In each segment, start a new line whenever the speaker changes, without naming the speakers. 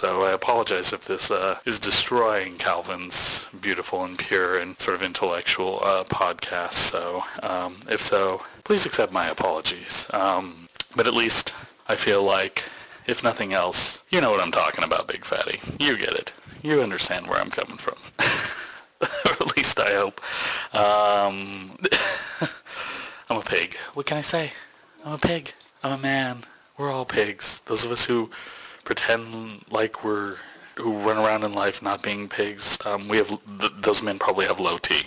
So I apologize if this is destroying Calvin's beautiful and pure and sort of intellectual podcast. So if so, please accept my apologies. But at least I feel like, if nothing else, you know what I'm talking about, Big Fatty. You get it. You understand where I'm coming from. Or at least I hope. I'm a pig. What can I say? I'm a pig. I'm a man. We're all pigs. Those of us who pretend like who run around in life not being pigs, those men probably have low T.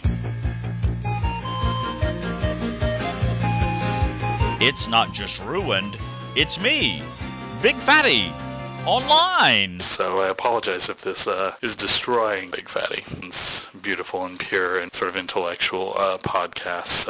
It's not just ruined, it's me, Big Fatty, online.
So I apologize if this is destroying Big Fatty. It's beautiful and pure and sort of intellectual podcast.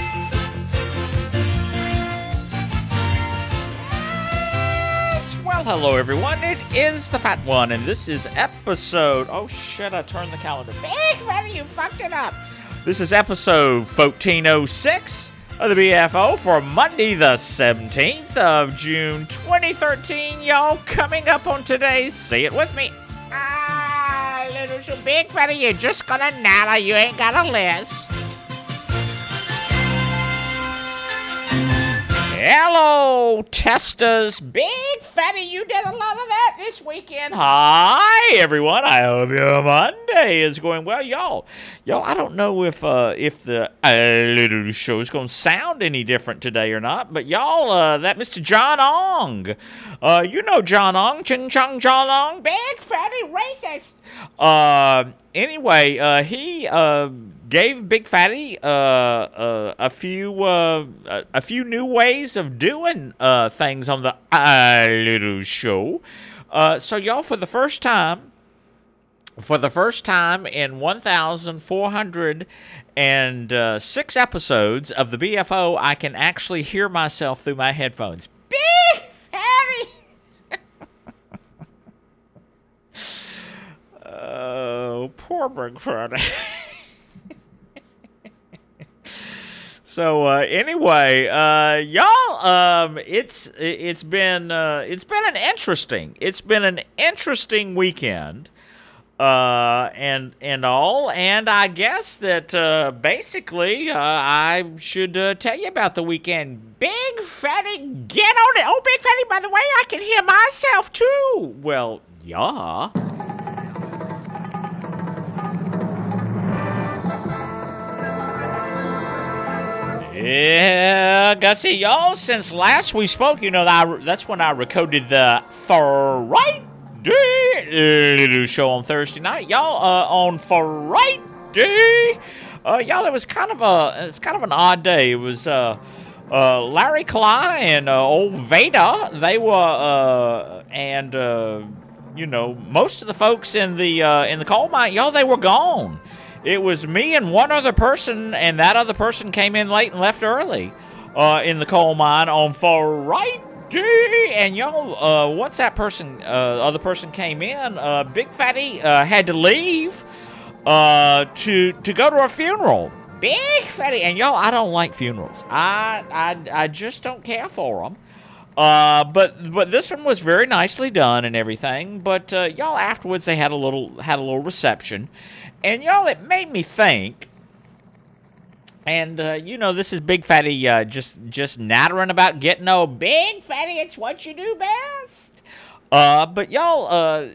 Well, hello everyone, it is the Fat One, and this is episode... Oh shit, I turned the calendar. Big Fatty, you fucked it up. This is episode 1406 of the BFO for Monday the 17th of June 2013. Y'all, coming up on today's... Say it with me. Little show. Big Fatty, you're just gonna nada, you ain't got a list. Hello, testers. Big Fatty, you did a lot of that this weekend. Hi, everyone. I hope your Monday is going well. Y'all, I don't know if the little show is going to sound any different today or not, but y'all, that Mr. John Ong, you know John Ong, Ching Chong John Ong, Big Fatty racist. Anyway, he gave Big Fatty a few new ways of doing things on the little show. So y'all, for the first time in 1,406 episodes of the BFO, I can actually hear myself through my headphones. Big Fatty. Oh, poor Big Fatty. So anyway, y'all, it's been an interesting weekend, and I guess that basically I should tell you about the weekend. Big Fatty, get on it! Oh, Big Fatty, by the way, I can hear myself too. Well, yeah. Yeah, Gussie, y'all, since last we spoke, you know, that's when I recorded the Friday show on Thursday night. Y'all, on Friday, y'all, it was kind of an odd day. It was, Larry Kalai and, old Veda, they were, you know, most of the folks in the coal mine, y'all, they were gone. It was me and one other person, and that other person came in late and left early in the coal mine on Friday. And y'all, once that other person came in, Big Fatty had to leave to go to a funeral. Big Fatty, and y'all, I don't like funerals. I just don't care for them. But this one was very nicely done and everything. But y'all, afterwards they had a little reception. And y'all, it made me think, and you know, this is Big Fatty just nattering about getting old. Big Fatty, it's what you do best. But y'all,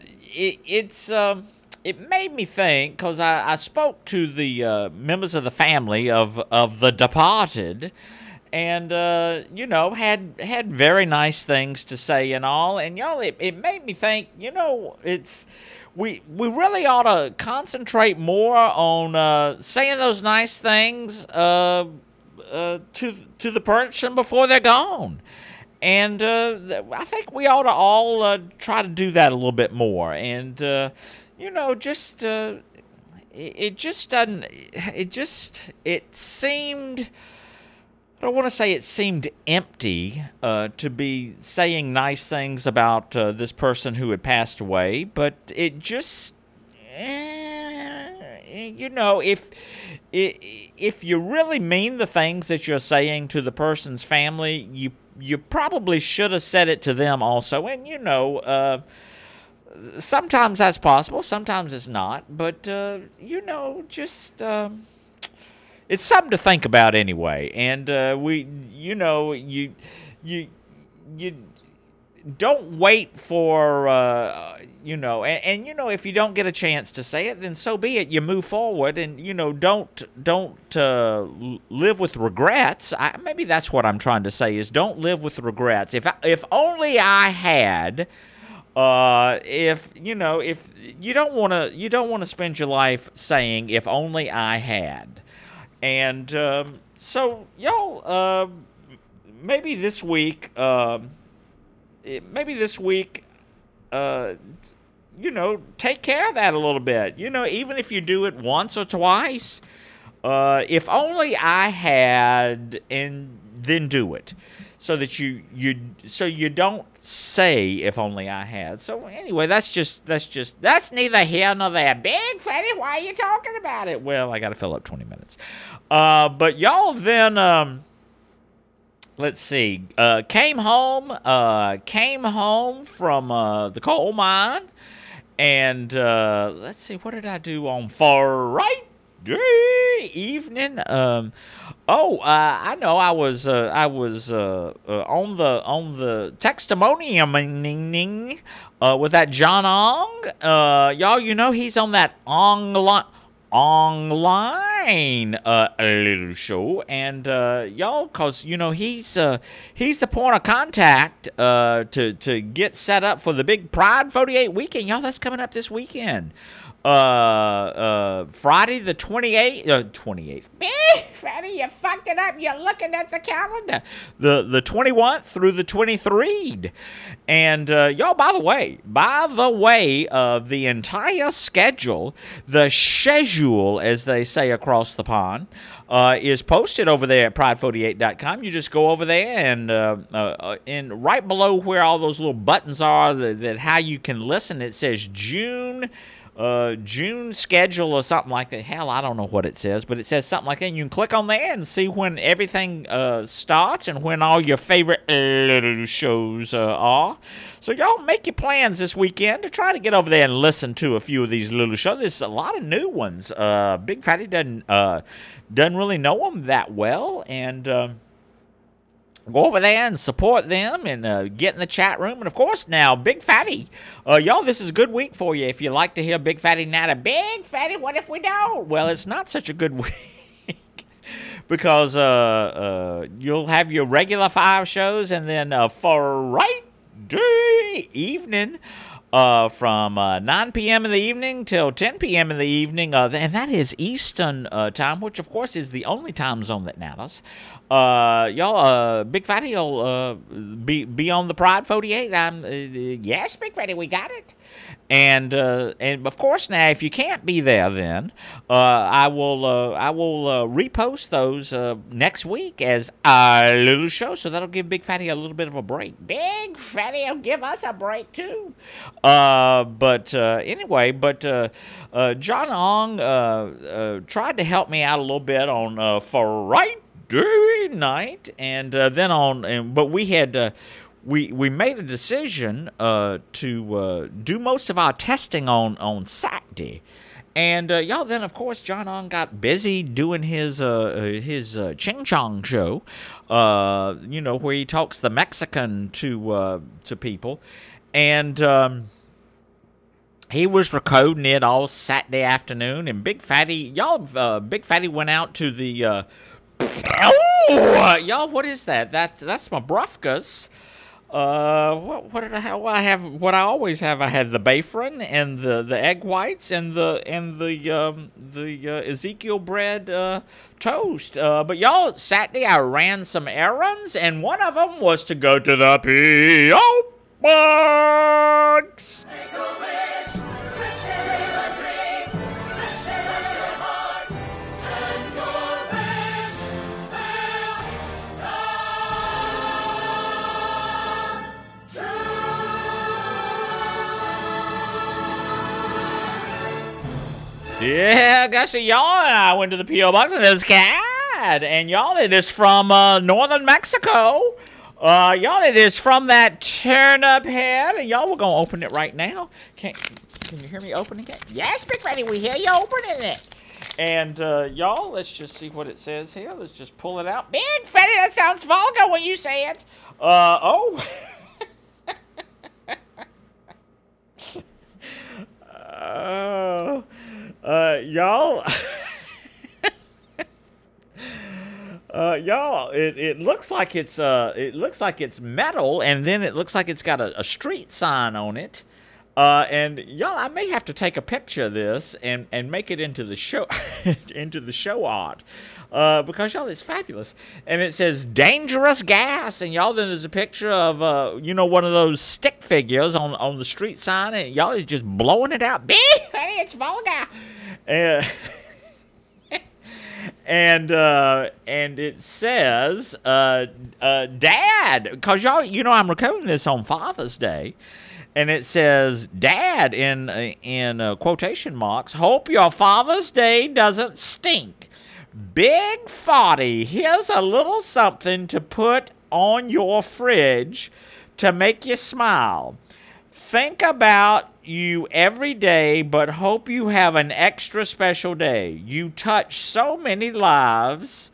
it made me think, because I spoke to the members of the family of the departed, and you know, had very nice things to say and all. And y'all, it made me think, you know, we really ought to concentrate more on saying those nice things to the person before they're gone. And I think we ought to all try to do that a little bit more. And you know, just it seemed, I don't want to say it seemed empty to be saying nice things about this person who had passed away, but it just, you know, if you really mean the things that you're saying to the person's family, you probably should have said it to them also. And, you know, sometimes that's possible, sometimes it's not. But just it's something to think about anyway. And you don't wait for if you don't get a chance to say it, then so be it. You move forward, and don't live with regrets. Maybe that's what I'm trying to say, is don't live with regrets. If only I had. If you don't want to spend your life saying if only I had. And so y'all, maybe this week, take care of that a little bit. Even if you do it once or twice, if only I had, and then do it, so that you don't say if only I had. So anyway, that's neither here nor there. Big Fatty, why are you talking about it? Well, I got to fill up 20 minutes. But y'all then. Let's see. Came home from the coal mine, and let's see. What did I do on Friday evening? I know. I was on the testimonium with that John Ong. Y'all, he's on that online little show, and y'all, cause he's the point of contact to get set up for the big Pride 48 weekend. Y'all, that's coming up this weekend. Friday the 28th. Friday, you fucked it up. You're looking at the calendar. The 21st through the 23rd. And y'all, by the way, the entire schedule, the schedule, as they say across the pond, is posted over there at pride48.com. You just go over there, and right below where all those little buttons are, that how you can listen, it says June schedule or something like that. Hell, I don't know what it says, but it says something like that. And you can click on there and see when everything starts and when all your favorite little shows are. So y'all make your plans this weekend to try to get over there and listen to a few of these little shows. There's a lot of new ones. Big Fatty doesn't really know them that well, and go over there and support them, and get in the chat room. And, of course, now, Big Fatty. Y'all, this is a good week for you if you like to hear Big Fatty Natter. Big Fatty, what if we don't? Well, it's not such a good week because you'll have your regular 5 shows, and then Friday evening from 9 p.m. in the evening till 10 p.m. in the evening, and that is Eastern time, which, of course, is the only time zone that matters. Y'all, Big Fatty will be on the Pride 48. Yes, Big Fatty, we got it. And of course, now if you can't be there, then I will repost those next week as a little show, so that'll give Big Fatty a little bit of a break. Big Fatty will give us a break too. Anyway, John Ong tried to help me out a little bit on Friday night, and then but we had. We made a decision to do most of our testing on Saturday, and y'all. Then of course John Ong got busy doing his Ching Chong show, where he talks the Mexican to people, and he was recording it all Saturday afternoon. And Big Fatty, Big Fatty went out to the y'all. What is that? That's my Brufkas. What did I have? Well, I have what I always have. I had the Bayfron and the egg whites and the Ezekiel bread toast. But y'all, Saturday I ran some errands, and one of them was to go to the P.O. Box. Make a wish, wish it in a dream, wish it in your heart, and your wish will come true. Yeah, guess y'all and I went to the P.O. Box, and it's cat, and y'all, it is from northern Mexico. Y'all, it is from that turnip head, and y'all, we're gonna open it right now. Can you hear me opening it? Yes, Big Fatty, we hear you opening it. And y'all, let's just see what it says here. Let's just pull it out. Big Fatty, that sounds vulgar when you say it. Oh. Y'all. Y'all, it looks like it's metal, and then it looks like it's got a street sign on it. And y'all, I may have to take a picture of this and make it into the show into the show art. Because y'all, it's fabulous. And it says dangerous gas, and y'all, then there's a picture of one of those stick figures on the street sign, and y'all is just blowing it out. Big, it's vulgar. And it says, Dad, because y'all, I'm recording this on Father's Day, and it says, Dad, in quotation marks, hope your Father's Day doesn't stink. Big Fatty, here's a little something to put on your fridge to make you smile. Think about you every day, but hope you have an extra special day. You touch so many lives.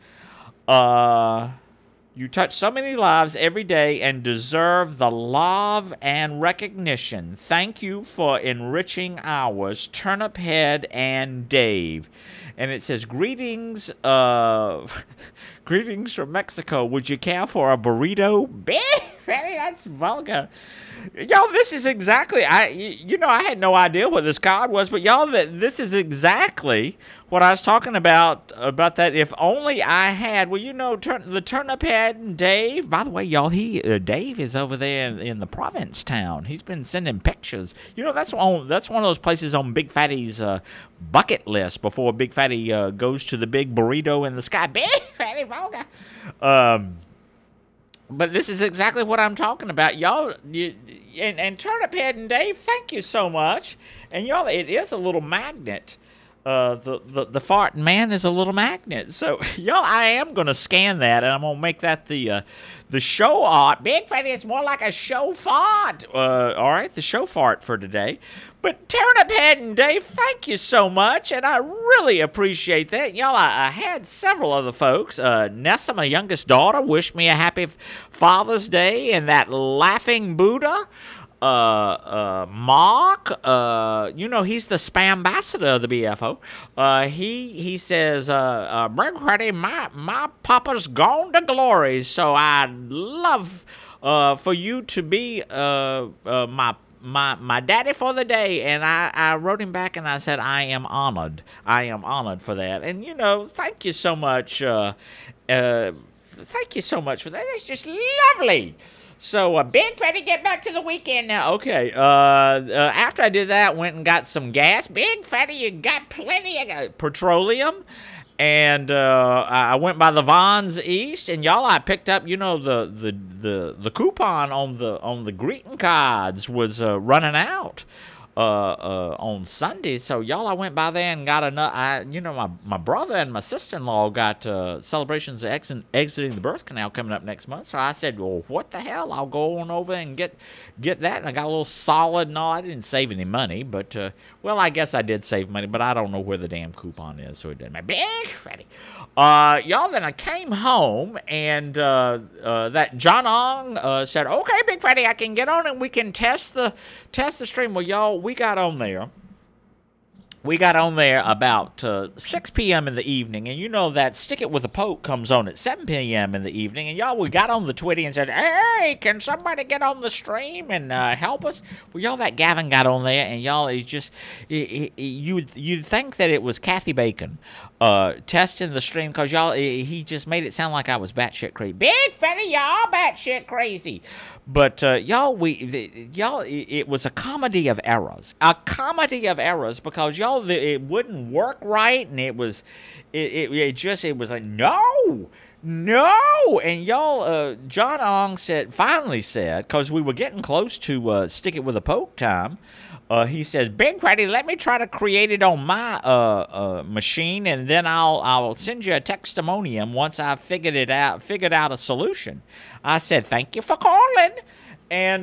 You touch so many lives every day and deserve the love and recognition. Thank you for enriching ours, Turnip Head and Dave. And it says, greetings, greetings from Mexico. Would you care for a burrito? Really, that's vulgar. Y'all, this is exactly, I had no idea what this card was, but y'all, this is exactly what I was talking about that if only I had, the Turnip Head and Dave. By the way, y'all, Dave is over there in the Provincetown. He's been sending pictures. That's one of those places on Big Fatty's bucket list before Big Fatty goes to the big burrito in the sky. Big Fatty vulgar. But this is exactly what I'm talking about, y'all. And Turnip Head and Dave, thank you so much. And y'all, it is a little magnet. The fart man is a little magnet. So y'all, I am gonna scan that, and I'm gonna make that the show art. Big Fatty, it's more like a show fart. All right, the show fart for today. But Turnip Head and Dave, thank you so much, and I really appreciate that. Y'all, I had several other folks. Nessa, my youngest daughter, wished me a happy Father's Day, and that laughing Buddha. Mark, he's the spam ambassador of the BFO. He says, Big Fatty, my papa's gone to glory, so I'd love for you to be my daddy for the day. And I wrote him back and I said, I am honored for that. And thank you so much. Thank you so much for that. That's just lovely. So, Big Fatty, get back to the weekend now. Okay, after I did that, went and got some gas. Big Fatty, you got plenty of petroleum. And I went by the Vons East, and y'all, I picked up, the coupon on the greeting cards was running out on Sunday. So y'all, I went by there and got another. My brother and my sister-in-law got celebrations of exiting the birth canal coming up next month. So I said, well, what the hell? I'll go on over and get that. And I got a little solid. No, I didn't save any money, but I guess I did save money, but I don't know where the damn coupon is, so it didn't matter. Big Fatty. Y'all, then I came home, and that John Ong said, okay, Big Fatty, I can get on and we can test the stream. Well, y'all, we got on there about 6 p.m. in the evening, and that Stick It With a Poke comes on at 7 p.m. in the evening, and y'all, we got on the Twitty and said, hey, can somebody get on the stream and help us? Well, y'all, that Gavin got on there, and y'all, he's just, you'd think that it was Kathy Bacon testing the stream, because y'all, he just made it sound like I was batshit crazy. Big Fatty, y'all batshit crazy. But y'all, it was a comedy of errors. Because y'all, it wouldn't work right, and it was like no, and y'all, John Ong finally said, because we were getting close to Stick It With a Poke time. he says, Big Fatty, let me try to create it on my machine, and then I'll send you a testimonium once I've figured out a solution. I said, thank you for calling. And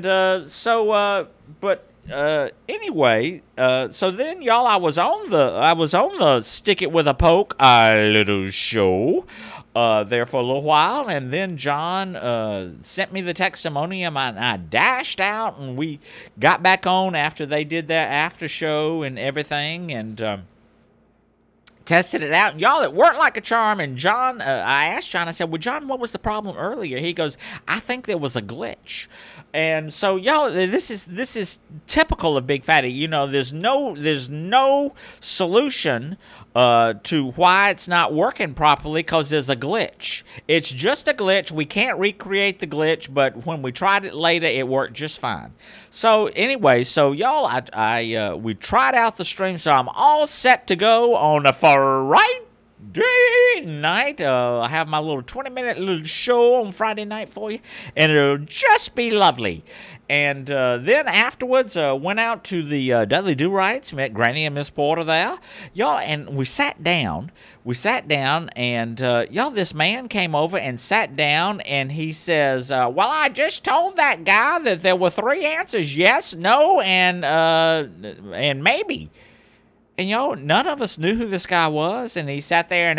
anyway, so then, y'all, I was on the Stick It With a Poke little show there for a little while, and then John sent me the testimonium, and I dashed out, and we got back on after they did their after show and everything, and tested it out. And y'all, it worked like a charm. And John, I asked John, I said, well, John, what was the problem earlier? He goes, I think there was a glitch. And so, y'all, this is typical of Big Fatty. You know, there's no solution to why it's not working properly, because there's a glitch. It's just a glitch. We can't recreate the glitch, but when we tried it later, it worked just fine. So anyway, y'all, we tried out the stream, so I'm all set to go on a Friday night. I have my little 20-minute little show on Friday night for you, and it'll just be lovely. And then afterwards, went out to the Dudley Do-Rights, met Granny and Miss Porter there, y'all, and we sat down, and y'all, this man came over and sat down, and he says, well, I just told that guy that there were 3 answers, yes, no, and maybe. And, y'all, none of us knew who this guy was, and he sat there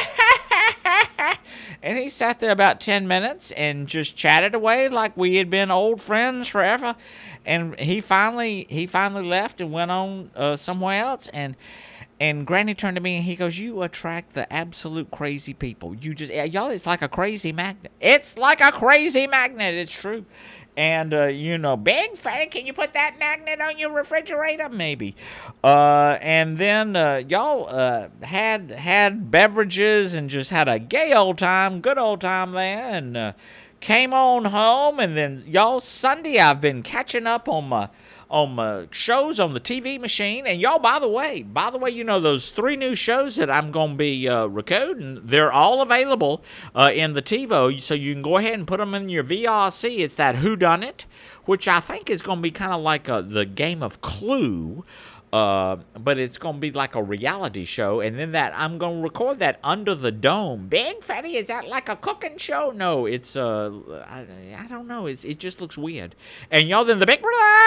and he sat there about 10 minutes and just chatted away like we had been old friends forever. And he finally left and went on somewhere else. And Granny turned to me and he goes, you attract the absolute crazy people. Y'all, it's like a crazy magnet. It's like a crazy magnet. It's true. And, Big Fatty, can you put that magnet on your refrigerator? Maybe. And then y'all had beverages and just had a good old time there, and came on home. And then, y'all, Sunday I've been catching up on my shows on the TV machine. And y'all, by the way, those 3 new shows that I'm going to be recording, they're all available in the TiVo, so you can go ahead and put them in your VRC. It's that Whodunit, which I think is going to be kind of like the game of Clue, but it's going to be like a reality show. And then I'm going to record that Under the Dome. Big Fatty, is that like a cooking show? No, it's I don't know. It just looks weird. And y'all, then the big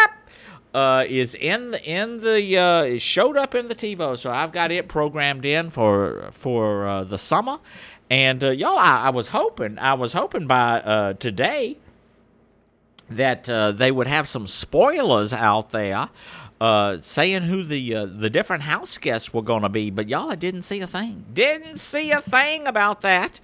is showed up in the TiVo, so I've got it programmed in for the summer. And y'all, I was hoping by today that they would have some spoilers out there saying who the different house guests were going to be. But y'all, I didn't see a thing. Didn't see a thing about that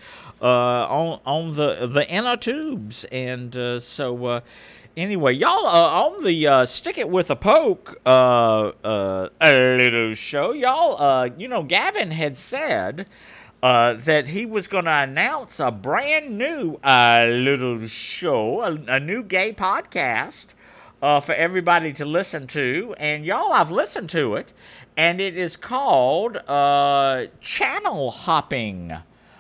on the inner tubes. And so anyway, y'all, on the Stick It With a Poke a little show, y'all, Gavin had said that he was going to announce a brand new little show, a new gay podcast for everybody to listen to. And y'all, I've listened to it, and it is called Channel Hopping.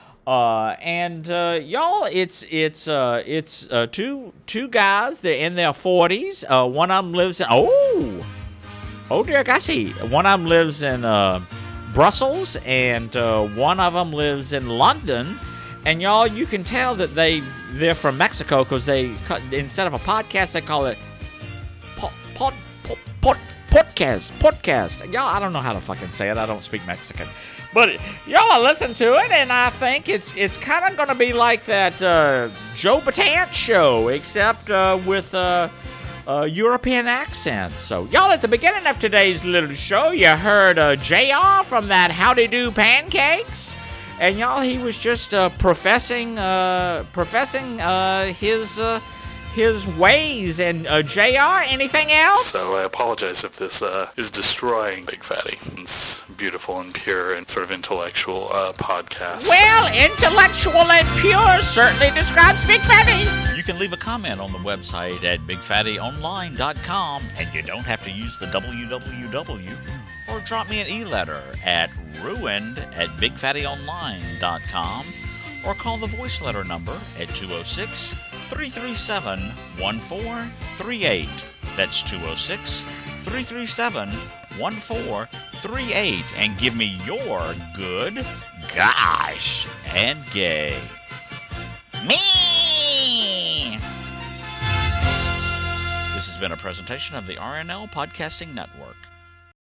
Y'all, it's two guys. They're in their 40s. One of them lives in oh dear Gussie. One of them lives in Brussels, and one of them lives in London. And y'all, you can tell that they're from Mexico, because instead of a podcast, they call it podcast. Y'all, I don't know how to fucking say it. I don't speak Mexican. But y'all, I listen to it, and I think it's kind of going to be like that Joe Batant show, except with European accent. So, y'all, at the beginning of today's little show, you heard JR from that Howdy Do Pancakes. And y'all, he was just professing his ways. And JR, anything else?
So I apologize if this is destroying Big Fatty. It's beautiful and pure and sort of intellectual podcast.
Well, intellectual and pure certainly describes Big Fatty.
You can leave a comment on the website at bigfattyonline.com, and you don't have to use the www, or drop me an e-letter at ruined@bigfattyonline.com, or call the voice letter number at 206-337-1438. That's 206 337-1438 and give me your good, gosh, and gay. Me! This has been a presentation of the RNL Podcasting Network.